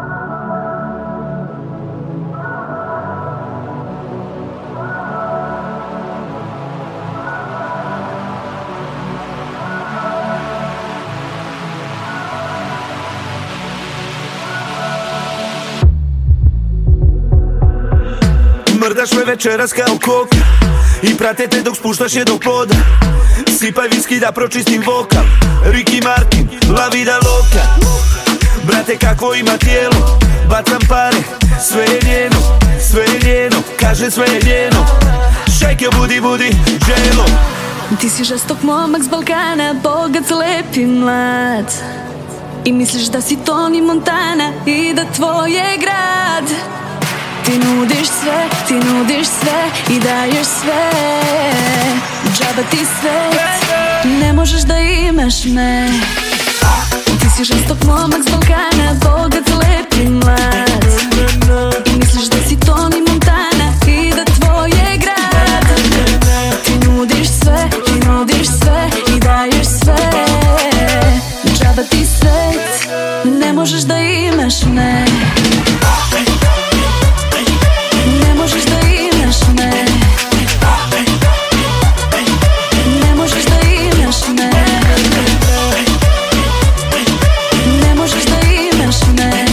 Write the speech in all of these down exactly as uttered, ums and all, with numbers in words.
Mrdaš me večeras kao koka i prate te dok spuštaš je do poda. Sipaj viski da pročistim vokal. Ricky Martin, la vida loca. Brate kakvo ima tijelo, bacam pare, sve je njeno, sve je njeno, kaže sve je njeno. Šajke budi budi, dželo. Ti si žestok momak s Balkana, bogat, lep i mlad. I misliš da si Tony Montana i da tvoj je grad. Ti nudiš sve, ti nudiš sve i daješ sve. Džaba ti svet, ne možeš da imaš me. Ti si žestok momak s Balkana, bogat, lep i mlad. I misliš da si Tony Montana i da tvoj je grad. Ti nudiš sve, ti nudiš sve i daješ sve. Džaba ti svet, ne možeš da imaš me. Ne možeš da imaš me. Ne možeš da imaš me. Ne možeš da imaš me.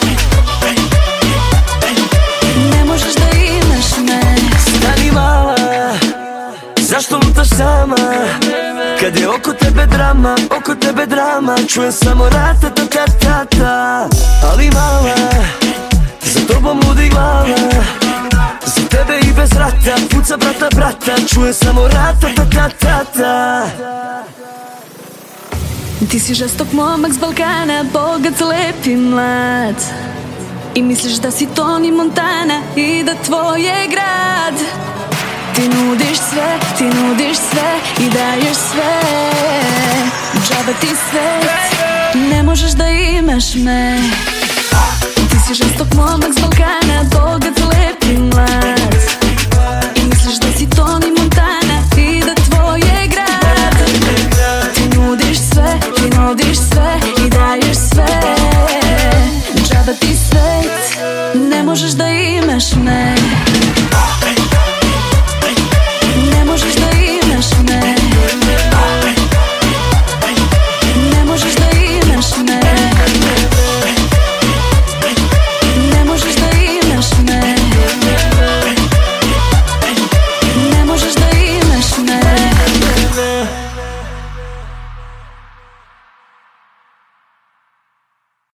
Ne možeš da imaš me. Stani mala, zašto lutaš sama? Kad je oko tebe drama, oko tebe drama, čujem samo ratatatata. Ali mala, za tobom ludi glava, za tebe i bez rata, puca brata brata, čujem samo ratatatata. Ti si žestok momak s Balkana, bogat, lep i mlad. I misliš da si Tony Montana i da tvoj je grad. Ti nudiš sve, ti nudiš sve i daješ sve. Džaba ti svet, ne možeš da imaš me. Ti si žestok momak s Balkana, bogat, lep i mlad.